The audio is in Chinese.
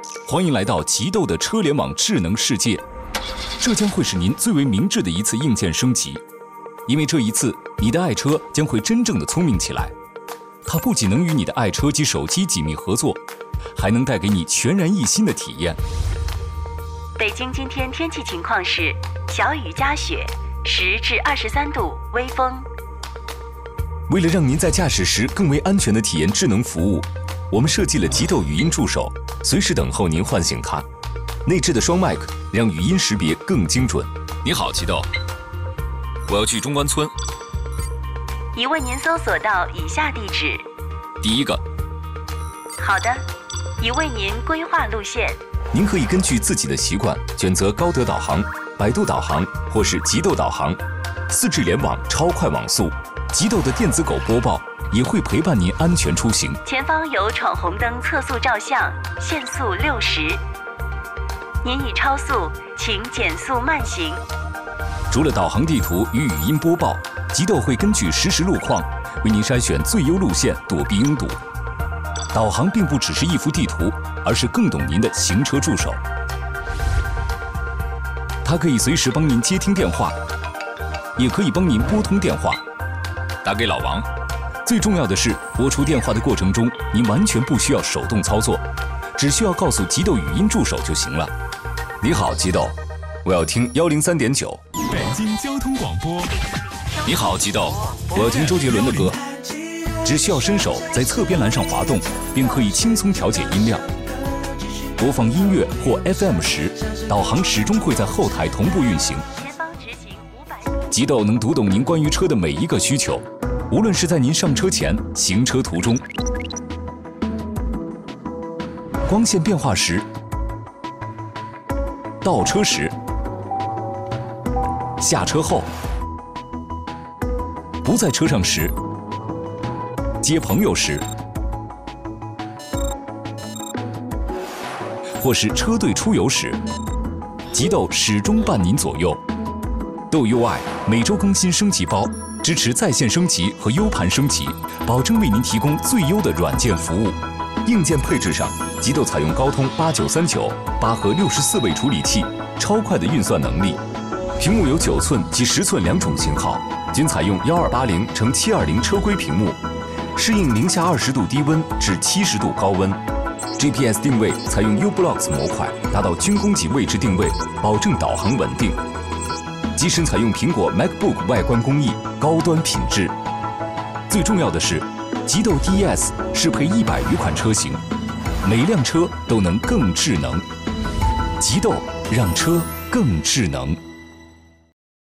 欢迎来到极豆的车联网智能世界，这将会是您最为明智的一次硬件升级，因为这一次，你的爱车将会真正的聪明起来。它不仅能与你的爱车及手机紧密合作，还能带给你全然一新的体验。 北京今天天气情况是小雨加雪，10至23度，微风。 为了让您在驾驶时更为安全地体验智能服务，我们设计了极豆语音助手，随时等候您唤醒它。内置的双麦克让语音识别更精准。你好，极豆，我要去中关村。 已为您搜索到以下地址。 第一个。 好的，已为您规划路线。 您可以根据自己的习惯选择高德导航、百度导航或是极豆导航，4G 联网超快网速。极豆的电子狗播报也会陪伴您安全出行。 前方有闯红灯测速照相，限速60。您已超速，请减速慢行。 除了导航地图与语音播报，极豆会根据实时路况为您筛选最优路线，躲避拥堵。导航并不只是一幅地图，而是更懂您的行车助手。它可以随时帮您接听电话，也可以帮您拨通电话。打给老王。最重要的是，拨出电话的过程中，您完全不需要手动操作，只需要告诉极豆语音助手就行了。你好，极豆，我要听103.9。 北京交通广播。 你好，极豆，我要听周杰伦的歌。只需要伸手在侧边栏上滑动，便可以轻松调节音量。播放音乐或 FM 时，导航始终会在后台同步运行。 前方直行500。 极豆能读懂您关于车的每一个需求，无论是在您上车前、行车途中、光线变化时、倒车时、下车后、不在车上时、接朋友时，或是车队出游时，极豆始终伴您左右。豆 UI 每周更新升级包，支持在线升级和 U 盘升级，保证为您提供最优的软件服务。硬件配置上，极豆采用高通8939、8核64位处理器，超快的运算能力。屏幕有9寸及10寸两种型号，均采用1280×720车规屏幕，适应零下20度低温至70度高温。GPS 定位采用 U-Blocks 模块，达到军工级位置定位，保证导航稳定。机身采用苹果 MacBook 外观工艺，高端品质。最重要的是，极豆 DES 适配100余款车型，每辆车都能更智能。极豆让车更智能。